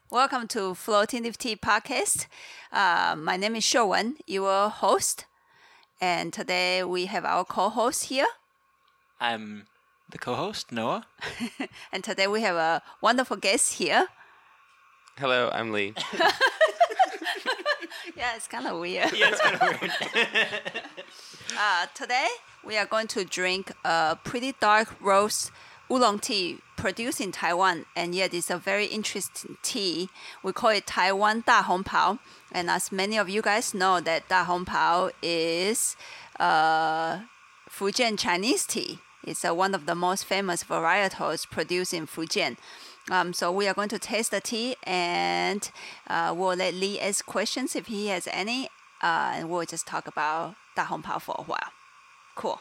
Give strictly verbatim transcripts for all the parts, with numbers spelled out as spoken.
Welcome to Floating Leaf Tea Podcast. Uh, my name is Shouwen, your host. And today we have our co-host here. I'm the co-host, Noah. And today we have a wonderful guest here. Hello, I'm Lee. Yeah, it's kind of weird. Yeah, it's kind of weird. uh, today we are going to drink a pretty dark roast oolong tea produced in Taiwan, and yet it's a very interesting tea. We call it Taiwan Da Hong Pao, and as many of you guys know, that Da Hong Pao is uh, Fujian Chinese tea. It's uh, one of the most famous varietals produced in Fujian. Um, so we are going to taste the tea, and uh, we'll let Lee ask questions if he has any, uh, and we'll just talk about Da Hong Pao for a while. Cool.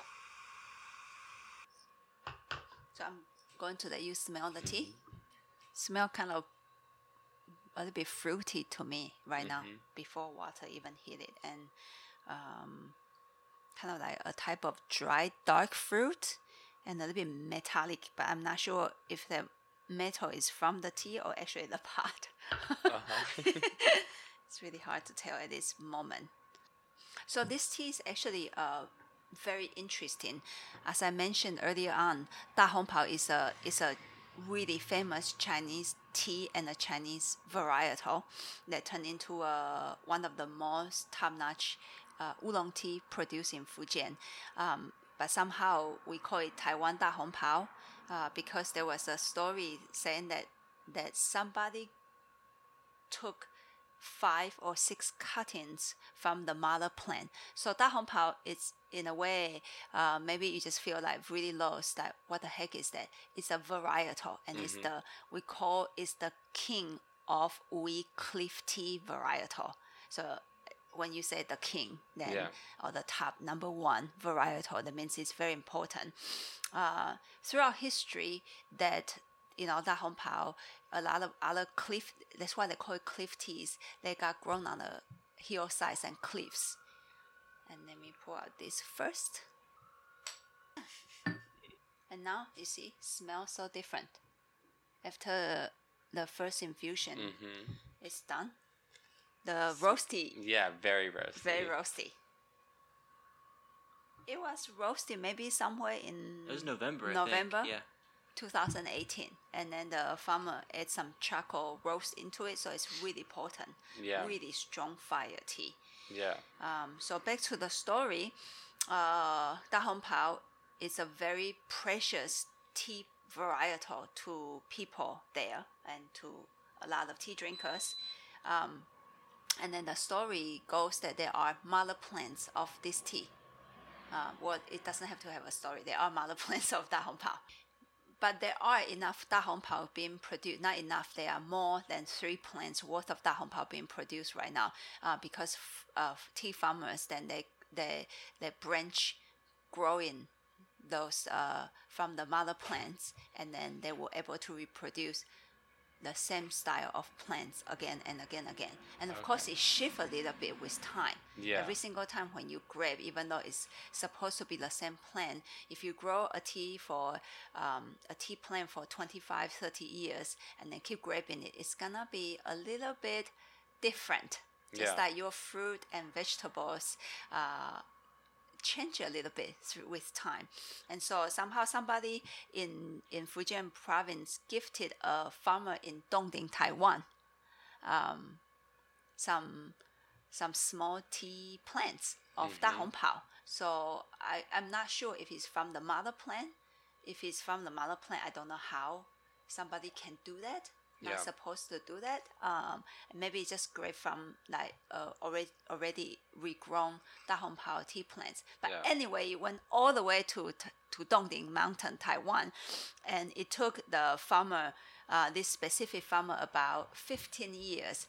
So I'm going to let you smell the tea. Smell kind of a little bit fruity to me right mm-hmm. now, before water even hit it, and um, kind of like a type of dry dark fruit, and a little bit metallic. But I'm not sure if the metal is from the tea or actually the pot. uh-huh. It's really hard to tell at this moment. So this tea is actually uh, very interesting. As I mentioned earlier on, Da Hong Pao is a is a really famous Chinese tea and a Chinese varietal that turned into a, one of the most top-notch uh, oolong tea produced in Fujian. Um, but somehow we call it Taiwan Da Hong Pao uh, because there was a story saying that that somebody took five or six cuttings from the mother plant. So Da Hong Pao is, in a way, uh, maybe you just feel like really lost, that what the heck is that? It's a varietal, and mm-hmm. it's the, we call it's the king of Wu Cliff tea varietal. So when you say the king, then yeah. or the top number one varietal, that means it's very important. Uh, throughout history, that you know, Da Hong Pao, a lot of other cliff, that's why they call it cliff teas. They got grown on the hillsides and cliffs. And let me pour out this first. And now, you see, smells so different. After the first infusion, mm-hmm. it's done. The roasty. Yeah, very roasty. Very roasty. It was roasted maybe somewhere in It was November, November. I think. Yeah. twenty eighteen, and then the farmer add some charcoal roast into it, so it's really potent, yeah. really strong fire tea. Yeah. Um. So back to the story, uh, Da Hong Pao is a very precious tea varietal to people there and to a lot of tea drinkers. Um, and then the story goes that there are mother plants of this tea. Uh, well, it doesn't have to have a story. There are mother plants of Da Hong Pao. But there are enough Da Hong Pao being produced. Not enough. There are more than three plants worth of Da Hong Pao being produced right now. Uh, because of tea farmers, then they they they branch, growing those uh, from the mother plants, and then they were able to reproduce the same style of plants again and again and again. And of okay. course, it shifts a little bit with time. Yeah. Every single time when you grab, even though it's supposed to be the same plant, if you grow a tea for um, a tea plant for twenty-five, thirty years and then keep grabbing it, it's gonna be a little bit different. Just yeah. like your fruit and vegetables uh, change a little bit through, with time. And so somehow somebody in, in Fujian province gifted a farmer in Dongding, Taiwan, um, some some small tea plants of mm-hmm. Da Hong Pao. So I, I'm not sure if it's from the mother plant. If it's from the mother plant, I don't know how somebody can do that. Not yeah. supposed to do that. Um, maybe it's just great from like uh, already already regrown Da Hong Pao tea plants. But yeah. anyway, it went all the way to to Dongding Mountain, Taiwan, and it took the farmer, uh, this specific farmer, about fifteen years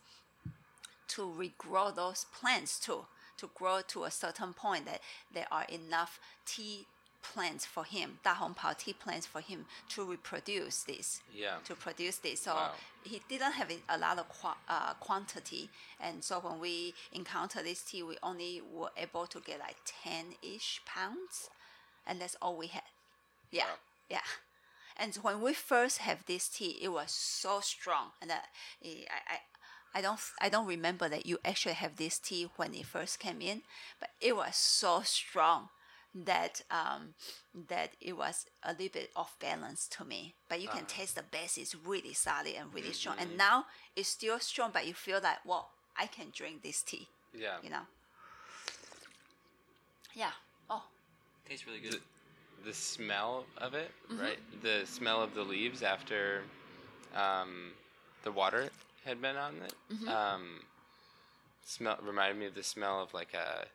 to regrow those plants too, to grow to a certain point that there are enough tea plants for him, Da Hong Pao tea plants for him to reproduce this, yeah. to produce this. So wow. he didn't have a lot of qu- uh, quantity, and so when we encounter this tea, we only were able to get like ten-ish pounds, and that's all we had. Yeah, wow. yeah. And when we first have this tea, it was so strong, and I, I, I don't, I don't remember that you actually have this tea when it first came in, but it was so strong that um, that it was a little bit off balance to me. But you can uh-huh. taste the base is really solid and really mm-hmm. strong, and now it's still strong, but you feel like, well, I can drink this tea. Yeah, you know. Yeah. Oh, tastes really good. The, the smell of it, mm-hmm. right? The smell of the leaves after um, the water had been on it. Mm-hmm. Um, smell reminded me of the smell of like a,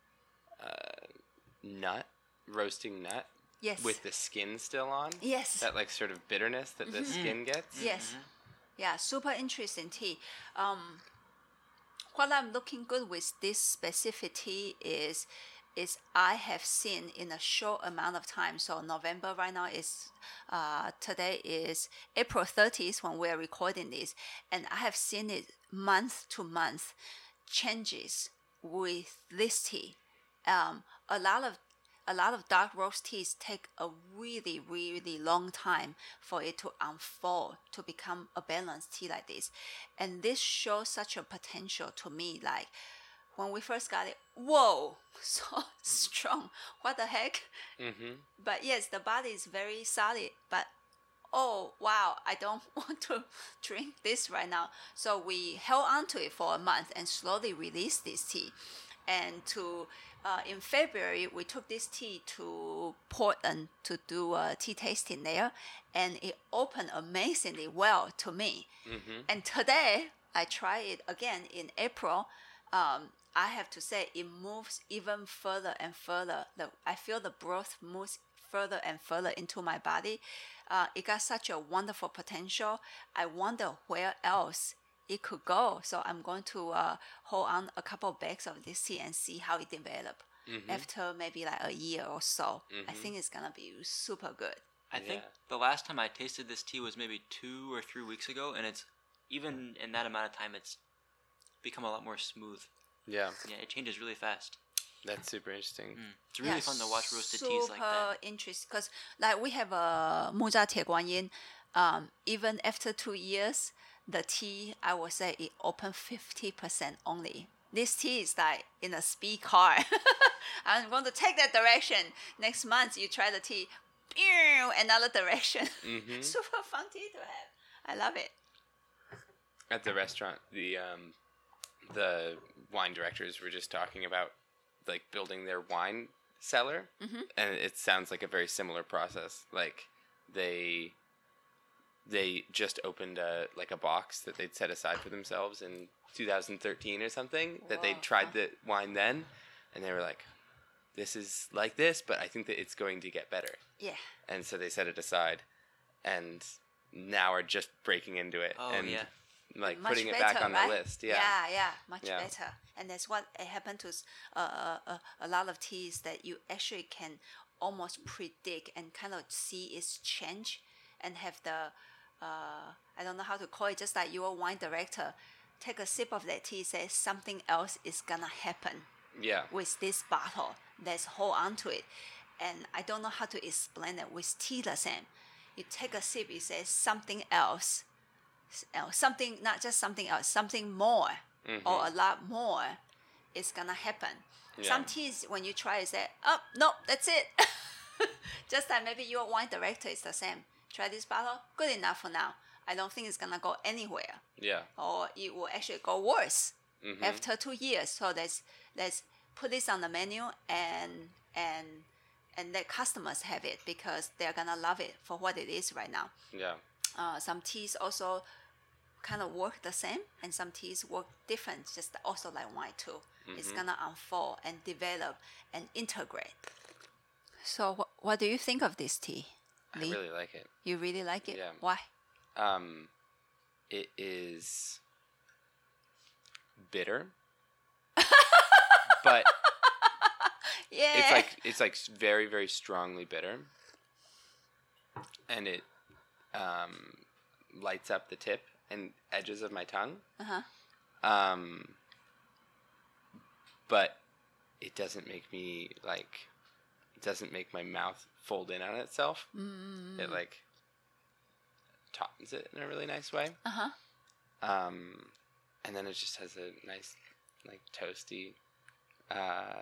a nut, roasting nut. Yes. With the skin still on. Yes. That like sort of bitterness that mm-hmm. the skin gets. Yes. Mm-hmm. Yeah. Super interesting tea. Um, what I'm looking good with this specific tea is. is I have seen in a short amount of time. So November right now is, uh, today is April thirtieth when we are recording this. And I have seen it month to month changes with this tea. Um, a lot of a lot of dark roast teas take a really, really long time for it to unfold to become a balanced tea like this. And this shows such a potential to me, like, when we first got it, whoa, so strong. What the heck? Mm-hmm. But yes, the body is very solid. But oh, wow, I don't want to drink this right now. So we held on to it for a month and slowly released this tea. And to uh, in February, we took this tea to Portland to do a tea tasting there. And it opened amazingly well to me. Mm-hmm. And today, I tried it again in April. Um, I have to say it moves even further and further. The, I feel the broth moves further and further into my body. Uh, it got such a wonderful potential. I wonder where else it could go. So I'm going to uh, hold on a couple of bags of this tea and see how it develops. Mm-hmm. After maybe like a year or so. Mm-hmm. I think it's going to be super good. I yeah. think the last time I tasted this tea was maybe two or three weeks ago, and it's even in that amount of time, it's become a lot more smooth. Yeah. Yeah, it changes really fast. That's super interesting. Mm. It's really yeah, fun to watch roasted teas like Super that. interesting, because like we have a Muzha Tieguanyin. Um, even after two years, the tea, I would say it opened fifty percent only. This tea is like in a speed car. I'm going to take that direction. Next month, you try the tea, another direction. Mm-hmm. Super fun tea to have. I love it. At the restaurant, the um, the wine directors were just talking about like building their wine cellar, mm-hmm. and it sounds like a very similar process. Like they they just opened a like a box that they'd set aside for themselves in two thousand thirteen or something. Whoa. That they tried the wine then, and they were like, "This is like this, but I think that it's going to get better." Yeah. And so they set it aside, and now are just breaking into it. Oh and yeah. Like much putting it better, back on right? the list, yeah, yeah, yeah, much yeah. better. And that's what it happened to uh, uh, uh, a lot of teas that you actually can almost predict and kind of see its change, and have the uh, I don't know how to call it. Just like your wine director, take a sip of that tea, say something else is gonna happen. Yeah. With this bottle, let's hold on to it. And I don't know how to explain it. With tea the same. You take a sip, you say something else. Something, not just something else, something more, mm-hmm. or a lot more is gonna happen. Yeah. Some teas, when you try, you say, oh, no, that's it. Just like maybe your wine director is the same. Try this bottle, good enough for now. I don't think it's gonna go anywhere. Yeah. Or it will actually go worse mm-hmm. after two years. So let's let's put this on the menu and and and let customers have it, because they're gonna love it for what it is right now. Yeah. Uh, some teas also kind of work the same, and some teas work different, just also like wine too. Mm-hmm. It's gonna unfold and develop and integrate. So wh- what do you think of this tea, Lee? I really like it. You really like it? Yeah. Why? Um, it is bitter, but yeah, it's like it's like very very strongly bitter, and it um, lights up the tip and edges of my tongue. Uh-huh. Um, but it doesn't make me like, it doesn't make my mouth fold in on itself. Mm. It like, tautens it in a really nice way. Uh huh. Um, and then it just has a nice, like, toasty, uh,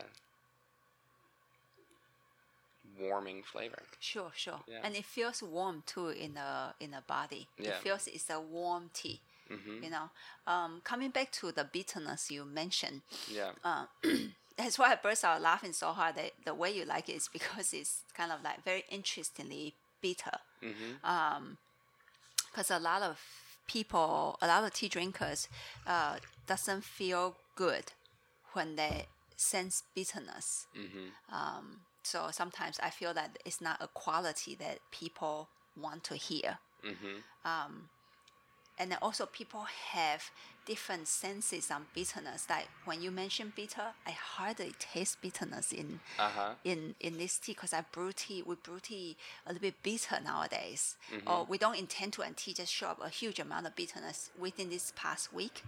warming flavor. Sure, sure. Yeah. And it feels warm too in the in the body. Yeah. It feels it's a warm tea. Mm-hmm. You know. Um, coming back to the bitterness you mentioned. Yeah. Uh, that's why I burst out laughing so hard. That the way you like it is because it's kind of like very interestingly bitter. Mm-hmm. Um, because a lot of people, a lot of tea drinkers, uh, doesn't feel good when they sense bitterness. Mm-hmm. Um, so sometimes I feel that it's not a quality that people want to hear. Mm-hmm. Um, and then also people have different senses on bitterness. Like when you mention bitter, I hardly taste bitterness in Uh-huh. in, in this tea because I brew tea, we brew tea a little bit bitter nowadays. Mm-hmm. Or we don't intend to, and tea just show up a huge amount of bitterness within this past week.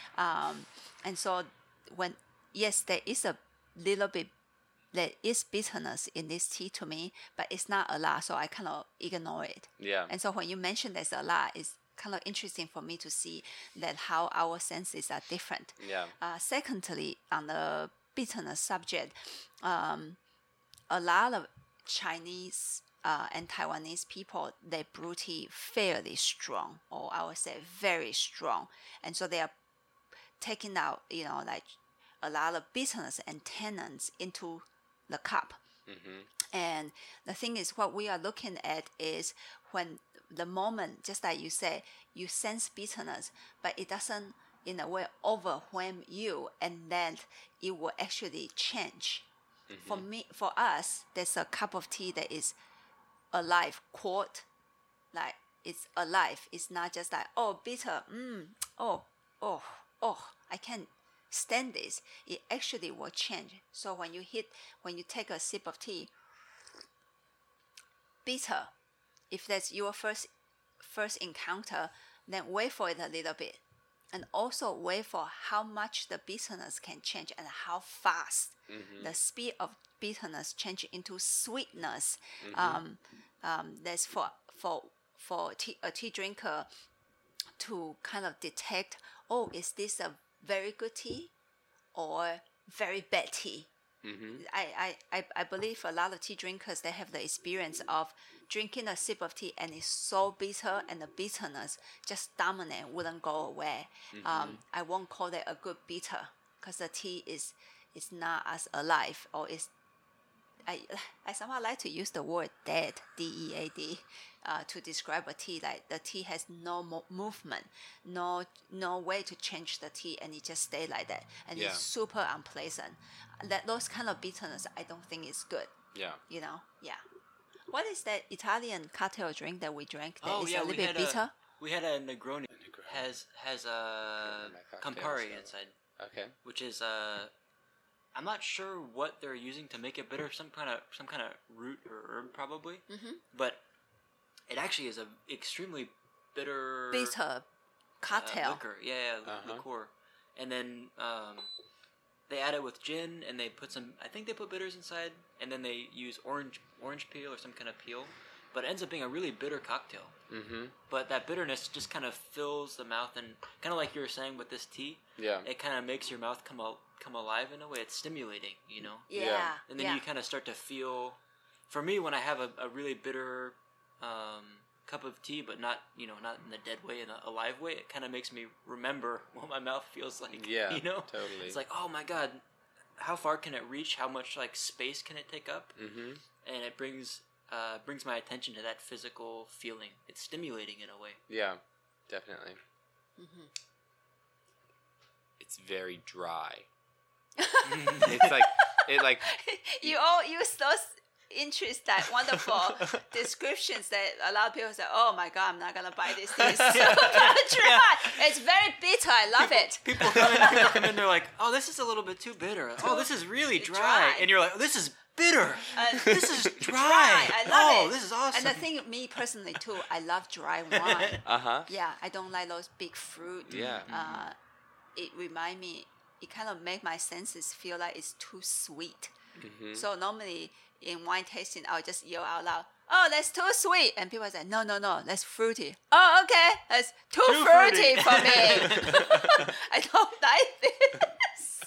Um, and so when, yes, there is a little bit, there is bitterness in this tea to me, but it's not a lot, so I kind of ignore it. Yeah. And so when you mention there's a lot, it's kind of interesting for me to see that how our senses are different. Yeah. Uh, secondly, on the bitterness subject, um, a lot of Chinese uh, and Taiwanese people, they brew tea fairly strong, or I would say very strong. And so they are taking out, you know, like a lot of bitterness and tannins into the cup. Mm-hmm. And the thing is, what we are looking at is when the moment, just like you say, you sense bitterness, but it doesn't, in a way, overwhelm you, and then it will actually change. Mm-hmm. For me, for us, there's a cup of tea that is alive, quote, like it's alive. It's not just like, oh, bitter, mm, oh, oh, oh, I can't stand this. It actually will change. So when you hit, when you take a sip of tea, bitter, if that's your first first encounter, then wait for it a little bit, and also wait for how much the bitterness can change and how fast mm-hmm. the speed of bitterness change into sweetness. Mm-hmm. Um, um, that's for for for tea, a tea drinker to kind of detect. Oh, is this a very good tea or very bad tea? Mm-hmm. I, I, I believe a lot of tea drinkers, they have the experience of drinking a sip of tea and it's so bitter and the bitterness just dominant, wouldn't go away. Mm-hmm. Um, I won't call that a good bitter because the tea is is not as alive, or is I I somehow like to use the word dead, D E A D, uh, to describe a tea. Like the tea has no mo- movement, no no way to change the tea, and it just stay like that, and yeah. it's super unpleasant. That those kind of bitterness, I don't think is good. Yeah. You know, yeah. What is that Italian cocktail drink that we drank that oh, is yeah, a little we bit had bitter? A, we had a Negroni. A Negroni. Has has a Campari inside. Okay. Which is uh, I'm not sure what they're using to make it bitter. Some kind of some kind of root or herb probably. Mm-hmm. But it actually is a extremely bitter bitter cocktail uh, liquor. Yeah, yeah uh-huh. liqueur. And then um, they add it with gin, and they put some. I think they put bitters inside, and then they use orange orange peel or some kind of peel. But it ends up being a really bitter cocktail. Mm-hmm. But that bitterness just kind of fills the mouth, and kind of like you were saying with this tea, yeah, it kind of makes your mouth come al- come alive in a way. It's stimulating, you know. Yeah. yeah. And then yeah. you kind of start to feel. For me, when I have a, a really bitter um, cup of tea, but not you know not in the dead way, in a alive way, it kind of makes me remember what my mouth feels like. Yeah, you know, totally. It's like, oh my god, how far can it reach? How much like space can it take up? Mm-hmm. And it brings. Uh, brings my attention to that physical feeling. It's stimulating in a way. Yeah, definitely. Mm-hmm. It's very dry. It's like it like you all use those interesting, that wonderful descriptions that a lot of people say, "Oh my god, I'm not gonna buy this. It's so dry. It's very bitter. I love people, it." People come in, people come in, they're like, "Oh, this is a little bit too bitter. Oh, this is really dry,", dry. and you're like, oh, "This is." Bitter. Uh, this is dry. dry. I love oh, it. this is awesome. And the thing, me personally too, I love dry wine. Uh huh. Yeah, I don't like those big fruit. Yeah. Uh, it remind me. It kind of make my senses feel like it's too sweet. Mm-hmm. So normally in wine tasting, I'll just yell out loud, oh, that's too sweet. And people say, no, no, no, that's fruity. Oh, okay, that's too, Too fruity fruity. for me. I don't like this.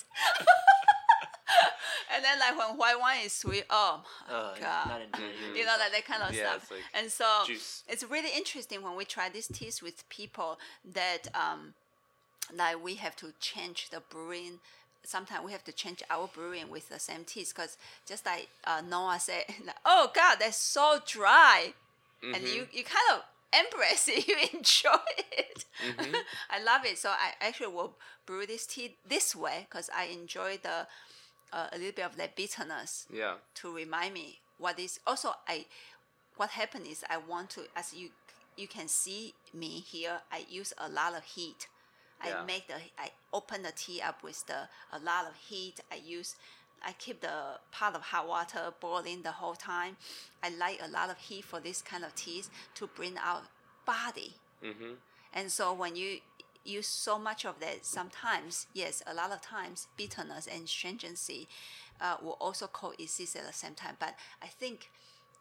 And then like when white wine is sweet, oh my Uh, God. not into it. You know, like that kind of Yeah, stuff. it's like And so juice. it's really interesting when we try these teas with people that um, like we have to change the brewing. Sometimes we have to change our brewing with the same teas because just like uh, Noah said, like, oh God, that's so dry. Mm-hmm. And you, you kind of embrace it, you enjoy it. Mm-hmm. I love it. So I actually will brew this tea this way because I enjoy the uh, a little bit of that bitterness Yeah. to remind me what is. Also, I what happened is I want to, as you you can see me here, I use a lot of heat. Yeah. I make the I open the tea up with the a lot of heat. I use I keep the pot of hot water boiling the whole time. I like a lot of heat for this kind of teas to bring out body. Mm-hmm. And so when you use so much of that, sometimes, yes, a lot of times, bitterness and stringency uh, will also coexist at the same time. But I think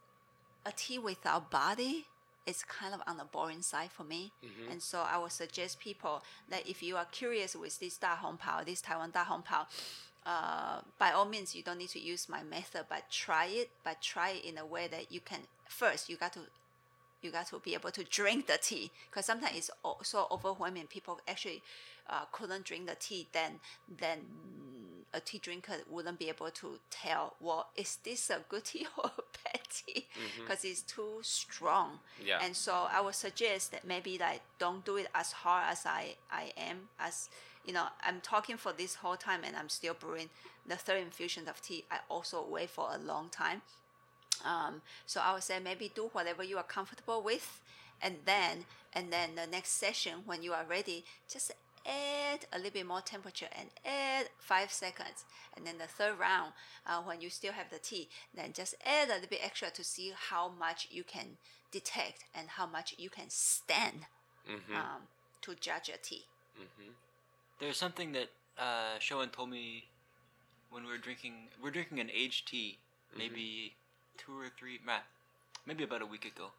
a tea without body is kind of on the boring side for me. Mm-hmm. And so I would suggest people that if you are curious with this Da Hong Pao, this Taiwan Da Hong Pao, uh, by all means, you don't need to use my method, but try it. But try it in a way that you can, first, you got to you got to be able to drink the tea, because sometimes it's so overwhelming. People actually uh, couldn't drink the tea. Then, then a tea drinker wouldn't be able to tell, well, is this a good tea or a bad tea? Because mm-hmm. it's too strong. Yeah. And so I would suggest that maybe like don't do it as hard as I I am. As you know, I'm talking for this whole time, and I'm still brewing the third infusion of tea. I also wait for a long time. Um, so I would say maybe do whatever you are comfortable with, and then and then the next session when you are ready, just add a little bit more temperature and add five seconds. And then the third round, uh, when you still have the tea, then just add a little bit extra to see how much you can detect and how much you can stand Mm-hmm. um, to judge a tea. Mm-hmm. There's something that uh, Shoen told me when we were drinking. We're drinking an aged tea, Mm-hmm. maybe two or three, maybe about a week ago.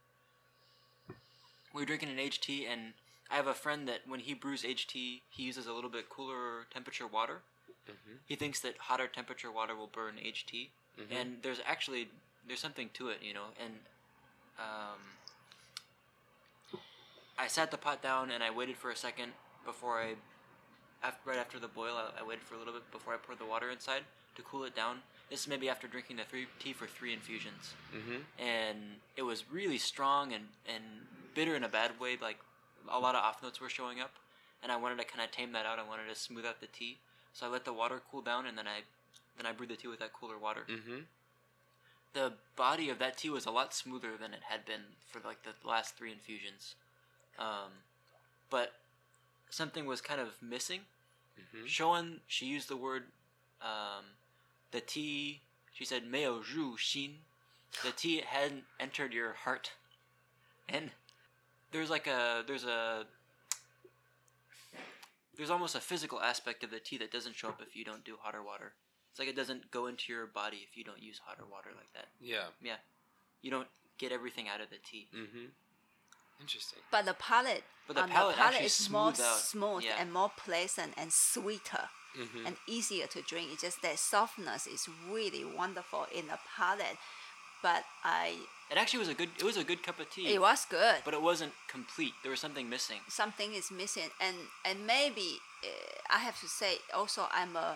We were drinking an aged tea, and I have a friend that when he brews aged tea, he uses a little bit cooler temperature water. Mm-hmm. He thinks that hotter temperature water will burn aged tea, Mm-hmm. and there's actually there's something to it, you know. And um, I sat the pot down and I waited for a second before I, after, right after the boil, I, I waited for a little bit before I poured the water inside to cool it down. This is maybe after drinking the three tea for three infusions, Mm-hmm. and it was really strong and, and bitter in a bad way. Like a lot of off notes were showing up, and I wanted to kind of tame that out. I wanted to smooth out the tea, so I let the water cool down, and then I then I brewed the tea with that cooler water. Mm-hmm. The body of that tea was a lot smoother than it had been for like the last three infusions, um, but something was kind of missing. Mm-hmm. Shoen, she used the word. Um, The tea, she said, 没有入心. The tea hadn't entered your heart. And there's like a, there's a, there's almost a physical aspect of the tea that doesn't show up if you don't do hotter water. It's like it doesn't go into your body if you don't use hotter water like that. Yeah. Yeah. You don't get everything out of the tea. Mm-hmm. Interesting. But the palate, But the um, palate the palate actually is more smooth out. smooth Yeah. and more pleasant and sweeter. Mm-hmm. And easier to drink. It's just that softness is really wonderful in the palate. But I, It actually was a good, it was a good cup of tea. it was good. But it wasn't complete. There was something missing. Something is missing, and and maybe uh, I have to say also I'm a.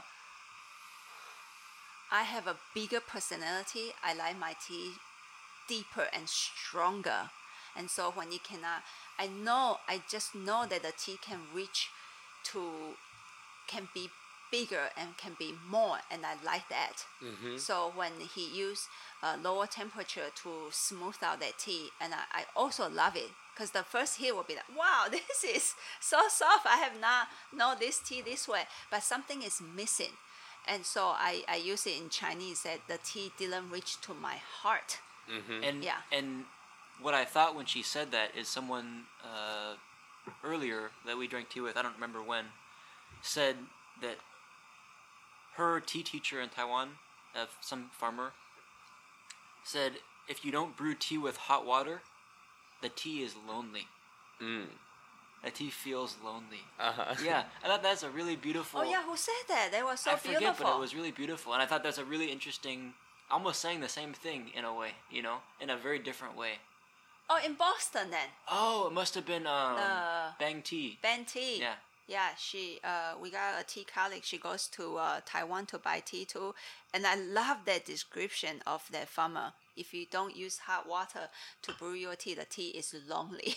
I have a bigger personality. I like my tea deeper and stronger, and so when you cannot, I know I just know that the tea can reach to, can be bigger and can be more, and I like that. Mm-hmm. So when he used uh, lower temperature to smooth out that tea, and I, I also love it because the first hit will be like, wow, this is so soft. I have not known this tea this way, but something is missing. And so I, I use it in Chinese that the tea didn't reach to my heart. Mm-hmm. And Yeah. and what I thought when she said that is someone uh, earlier that we drank tea with, I don't remember when, said that her tea teacher in Taiwan, uh, some farmer, said if you don't brew tea with hot water, the tea is lonely. Mm. The tea feels lonely. Uh-huh. Yeah, I thought that's a really beautiful... Oh, yeah, who said that? That was so I forget, beautiful. but it was really beautiful. And I thought that's a really interesting... Almost saying the same thing in a way, you know? In a very different way. Oh, in Boston then? Oh, it must have been um, The Bang Tea. Bang Tea. Yeah. Yeah, she. Uh, we got a tea colleague. She goes to uh, Taiwan to buy tea too, and I love that description of that farmer. If you don't use hot water to brew your tea, the tea is lonely.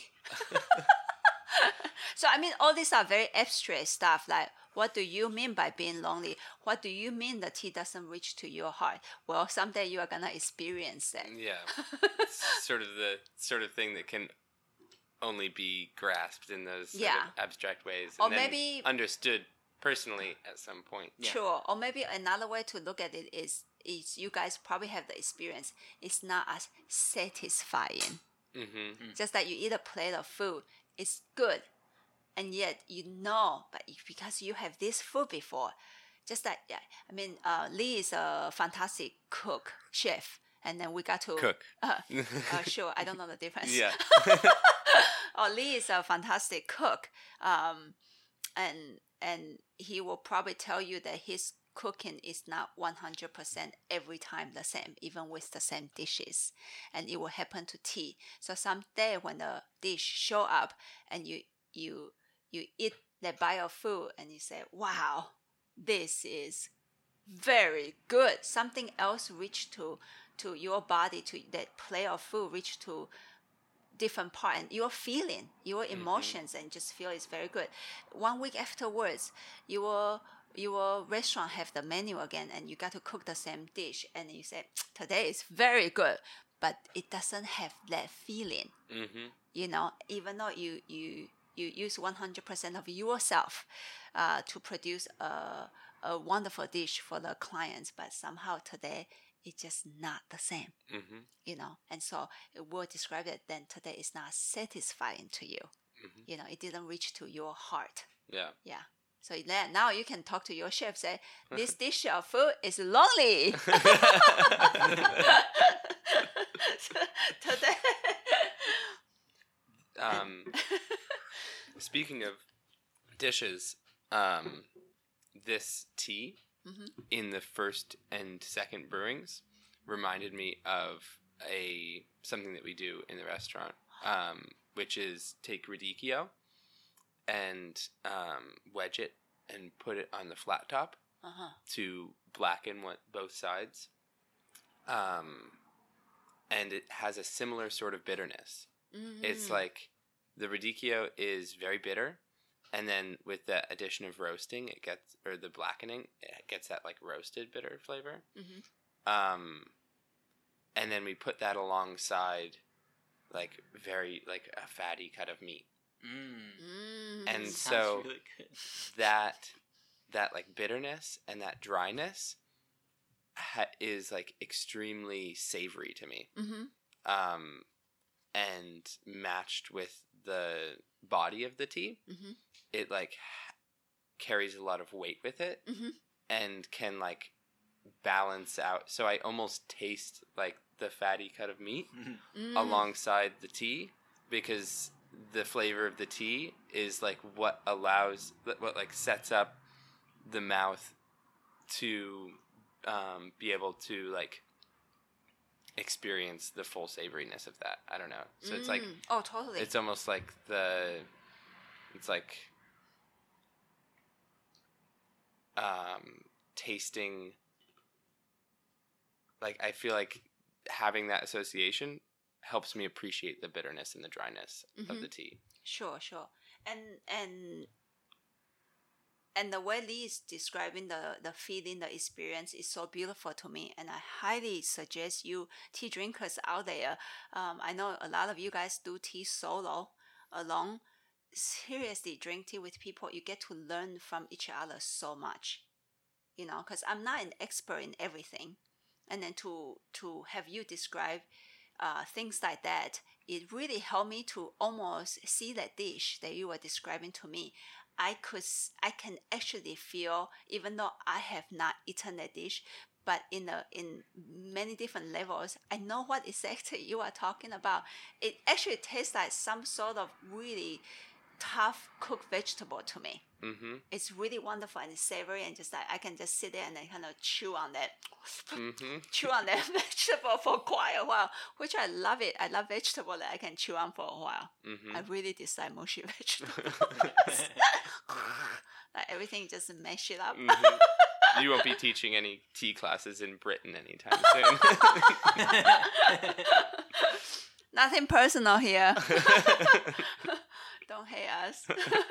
So I mean, all these are very abstract stuff. Like, what do you mean by being lonely? What do you mean the tea doesn't reach to your heart? Well, someday you are gonna experience that. Yeah, it's sort of the sort of thing that can only be grasped in those sort Yeah. of abstract ways, Or and then maybe- understood personally at some point. Yeah. Sure. Or maybe another way to look at it is is you guys probably have the experience. It's not as satisfying. Mm-hmm. Just that you eat a plate of food, it's good, and yet you know, but if- because you have this food before, just that. Yeah, I mean, uh, Lee is a fantastic cook, chef, and then we got to Cook. Uh, uh, sure, I don't know the difference. Yeah. Oh, Lee is a fantastic cook, um, and and he will probably tell you that his cooking is not one hundred percent every time the same, even with the same dishes, and it will happen to tea. So someday when the dish show up and you you you eat that bite of food and you say, "Wow, this is very good." Something else reach to to your body, to that plate of food reach to different part, and your feeling, your emotions, and just feel it's very good. One week afterwards, your your restaurant have the menu again, and you got to cook the same dish, and you say, "Today is very good," but it doesn't have that feeling. Mm-hmm. You know, even though you you you use one hundred percent of yourself uh, to produce a a wonderful dish for the clients, but somehow today it's just not the same. Mm-hmm. You know, and so it will describe it. Then today is not satisfying to you. Mm-hmm. You know, it didn't reach to your heart. Yeah. Yeah. So then now you can talk to your chef. Say, this dish of food is lonely. Today. Um, speaking of dishes, um, this tea Mhm. in the first and second brewings reminded me of a something that we do in the restaurant, um, which is take radicchio and um, wedge it and put it on the flat top Uh-huh. to blacken what both sides. Um, and it has a similar sort of bitterness. Mm-hmm. It's like the radicchio is very bitter, and then with the addition of roasting, it gets, or the blackening, it gets that like roasted bitter flavor. Mhm. Um, and then we put that alongside like very like a fatty cut of meat, Mm. Mm. and Sounds so really good. that that like bitterness and that dryness ha- is like extremely savory to me. Mhm. Um, and matched with the body of the tea, Mhm. it like h- carries a lot of weight with it, Mhm. and can like balance out. So I almost taste like the fatty cut of meat Mm. alongside the tea, because the flavor of the tea is like what allows, what like sets up the mouth to um, be able to like experience the full savoriness of that. I don't know. So it's like, Mm. Oh, totally. it's almost like the, it's like um, tasting, like I feel like having that association helps me appreciate the bitterness and the dryness of Mhm. the tea. Sure, sure. And and and the way Lee is describing the, the feeling, the experience is so beautiful to me. And I highly suggest you tea drinkers out there. Um, I know a lot of you guys do tea solo, alone. Seriously, drink tea with people. You get to learn from each other so much. You know, because I'm not an expert in everything. And then to to have you describe uh, things like that, it really helped me to almost see that dish that you were describing to me. I could, I can actually feel, even though I have not eaten that dish, but in a, in many different levels. I know what exactly you are talking about. It actually tastes like some sort of really tough cooked vegetable to me. Mm-hmm. It's really wonderful and savory, and just like I can just sit there and then kind of chew on that, Mm-hmm. chew on that vegetable for quite a while, which I love it. I love vegetable that I can chew on for a while. Mm-hmm. I really dislike mushy vegetables. Like everything just mash it up. Mm-hmm. You won't be teaching any tea classes in Britain anytime soon. Nothing personal here. Don't hate us.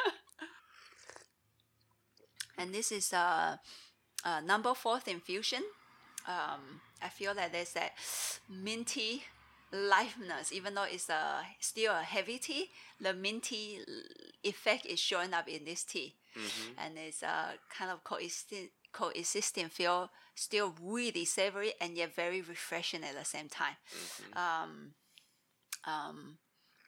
And this is uh, uh, number fourth infusion. Um, I feel that there's that minty liveliness, even though it's a, still a heavy tea. The minty effect is showing up in this tea. Mm-hmm. And it's uh, kind of coexisting, coexisting feel, still really savory and yet very refreshing at the same time. Mm-hmm. Um, um,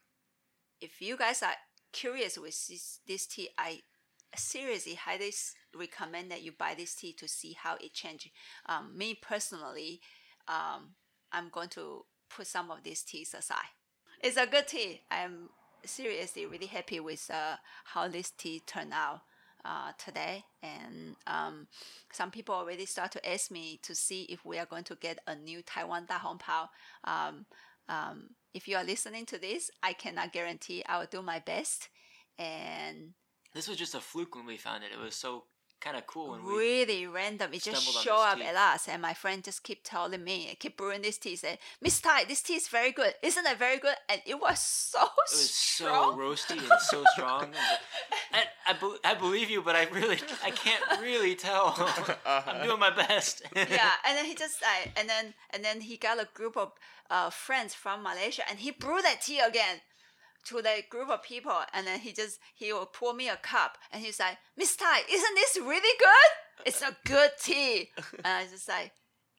if you guys are curious with this, this tea, I seriously highly recommend that you buy this tea to see how it changes. Um, me personally, um, I'm going to put some of these teas aside. It's a good tea. I'm seriously really happy with uh, how this tea turned out uh, today. And um, some people already start to ask me to see if we are going to get a new Taiwan Da Hong Pao. Um, um, if you are listening to this, I cannot guarantee I will do my best. And this was just a fluke when we found it. It was so kind of cool when we really random. It just showed up at us, and my friend just keep telling me, keep brewing this tea. Said, "Miss Tai, this tea is very good. Isn't it very good?" And it was so it was strong. so roasty and so strong. And I, I, be, I believe you, but I really I can't really tell. Uh-huh. I'm doing my best. Yeah, and then he just like, and then and then he got a group of uh, friends from Malaysia, and he brewed that tea again to the group of people, and then he just he will pour me a cup, and he's like, "Miss Tai, isn't this really good? It's a good tea." And I just like,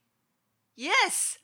yes.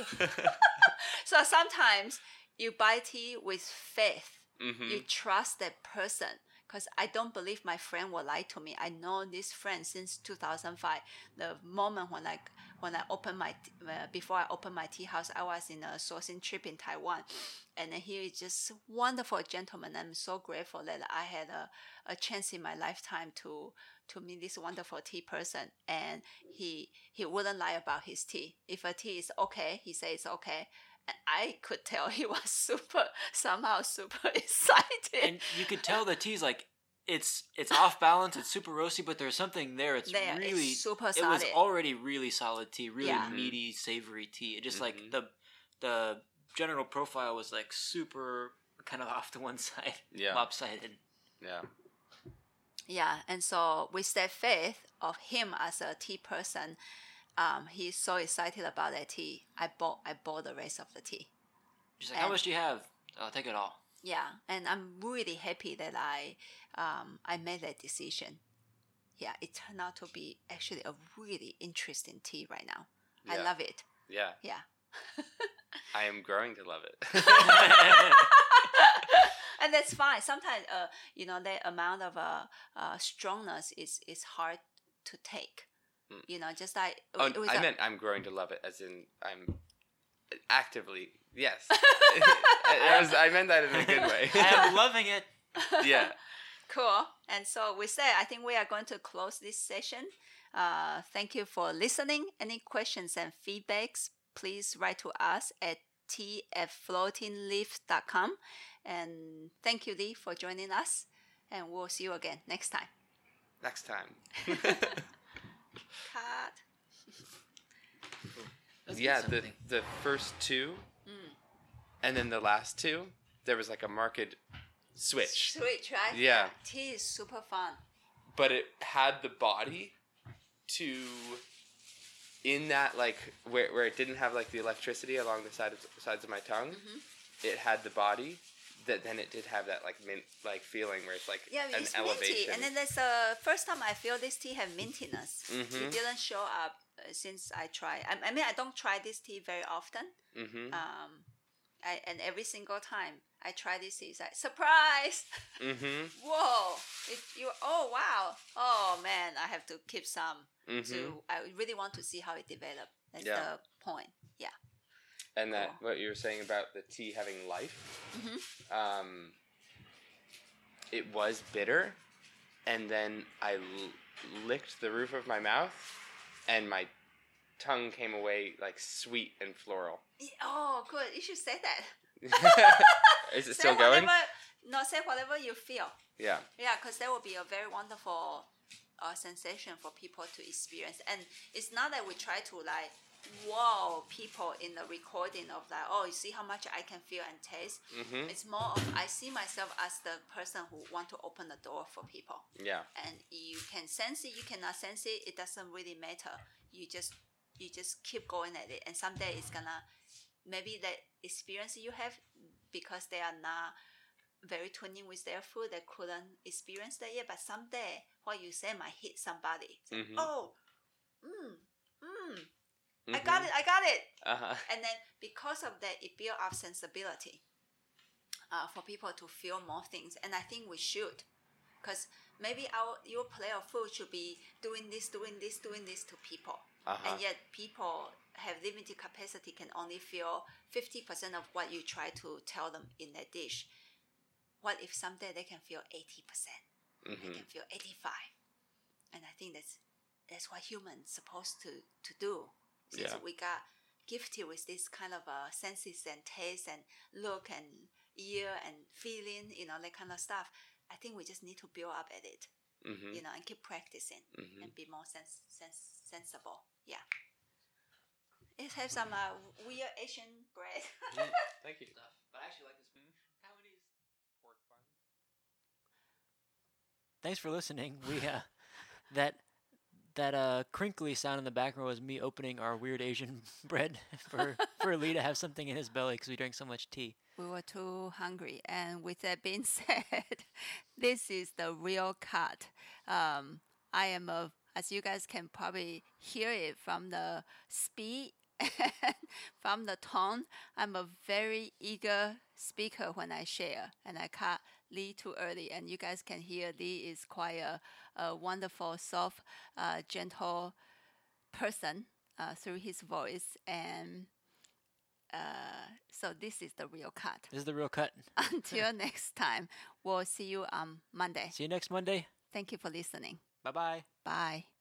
So sometimes you buy tea with faith. Mm-hmm. You trust that person. Because I don't believe my friend will lie to me. I know this friend since two thousand five. The moment when I when I opened my uh, before I opened my tea house, I was in a sourcing trip in Taiwan, and he is just wonderful gentleman. I'm so grateful that I had a, a chance in my lifetime to to meet this wonderful tea person. And he he wouldn't lie about his tea. If a tea is okay, he says it's okay. And I could tell he was super, somehow super excited. And you could tell the tea's like, it's it's off balance, it's super roasty, but there's something there. It's there, really, it's super solid. It was already really solid tea, really yeah. meaty, savory tea. It just mm-hmm. like the the general profile was like super kind of off to one side, yeah. lopsided. Yeah. Yeah, and so with that faith of him as a tea person, Um, he's so excited about that tea. I bought I bought the rest of the tea. She's like, and, how much do you have? I'll take it all. Yeah, and I'm really happy that I um, I made that decision. Yeah, it turned out to be actually a really interesting tea right now. Yeah. I love it. Yeah. Yeah. I am growing to love it. And that's fine. Sometimes, uh, you know, that amount of uh, uh, strongness is, is hard to take. You know, just like oh, it was I a, meant I'm growing to love it, as in I'm actively yes. I, was, I meant that in a good way. I'm loving it. Yeah. Cool. And so with that, I think we are going to close this session. Uh, thank you for listening. Any questions and feedbacks, please write to us at tea at floating leaf dot com. And thank you, Lee, for joining us. And we'll see you again next time. Next time. Cut. Yeah, the the first two, mm. and then the last two, there was like a marked switch. Switch, right? Yeah. yeah. Tea is super fun. But it had the body to, in that like where where it didn't have like the electricity along the side of, sides of my tongue, mm-hmm. it had the body. That then it did have that like mint like feeling where it's like yeah, an it's elevation. Minty. And then that's the first time I feel this tea have mintiness. Mm-hmm. It didn't show up uh, since I tried. I, I mean, I don't try this tea very often. Mm-hmm. Um, I, and every single time I try this tea, it's like surprise. Mm-hmm. Whoa! It, you oh wow! Oh man, I I have to keep some. Mm-hmm. So I really want to see how it develops. That's Yeah. the point. Yeah. And that Cool. what you were saying about the tea having life, Mm-hmm. um, it was bitter, and then I l- licked the roof of my mouth, and my tongue came away like sweet and floral. Oh, good. You should say that. Is it say still going? Whatever, no, say whatever you feel. Yeah. Yeah, because that will be a very wonderful uh, sensation for people to experience. And it's not that we try to like wow people in the recording of like, oh, you see how much I can feel and taste. Mm-hmm. It's more of I see myself as the person who want to open the door for people. Yeah. And you can sense it, you cannot sense it, it doesn't really matter. You just you just keep going at it, and someday it's gonna maybe the experience you have because they are not very tuning with their food, they couldn't experience that yet. But someday, what you say might hit somebody. It's like, Mm-hmm. oh, mm, mm, Mm-hmm. I got it, I got it. Uh-huh. And then because of that, it built up sensibility uh, for people to feel more things. And I think we should, because maybe our your plate of food should be doing this, doing this, doing this to people. Uh-huh. And yet people have limited capacity, can only feel fifty percent of what you try to tell them in that dish. What if someday they can feel eighty percent? Mm-hmm. They can feel eighty-five. And I think that's that's what humans supposed to, to do. Since Yeah. we got gifted with this kind of uh, senses and taste and look and ear and feeling, you know, that kind of stuff. I think we just need to build up at it, Mm-hmm. you know, and keep practicing Mm-hmm. and be more sens- sens- sensible. Yeah. It has some uh, weird Asian bread. Mm, thank you. Stuff. But I actually like this one. Taiwanese pork bun. Thanks for listening. We uh, that that uh crinkly sound in the background was me opening our weird Asian bread for for Lee to have something in his belly because we drank so much tea. We were too hungry. And with that being said, this is the real cut. Um, I am a, as you guys can probably hear it from the speed and from the tone, I'm a very eager speaker when I share, and I cut Lee too early. And you guys can hear Lee is quite a, a wonderful, soft, uh, gentle person uh, through his voice. And uh, so this is the real cut. This is the real cut. Until next time, we'll see you on Monday. See you next Monday. Thank you for listening. Bye bye. Bye.